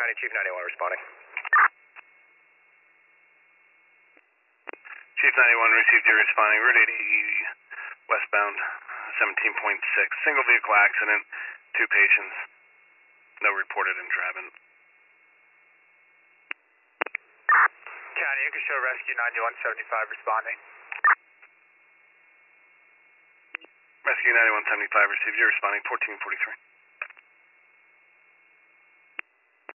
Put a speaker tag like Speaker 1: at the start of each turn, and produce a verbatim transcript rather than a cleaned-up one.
Speaker 1: County, Chief ninety-one responding.
Speaker 2: Chief ninety-one received you responding. Route eighty westbound, seventeen point six. Single vehicle accident, two patients. No reported entrapment.
Speaker 1: County, you can show rescue ninety-one seventy-five responding.
Speaker 2: Rescue ninety-one seventy-five received you responding. fourteen forty-three.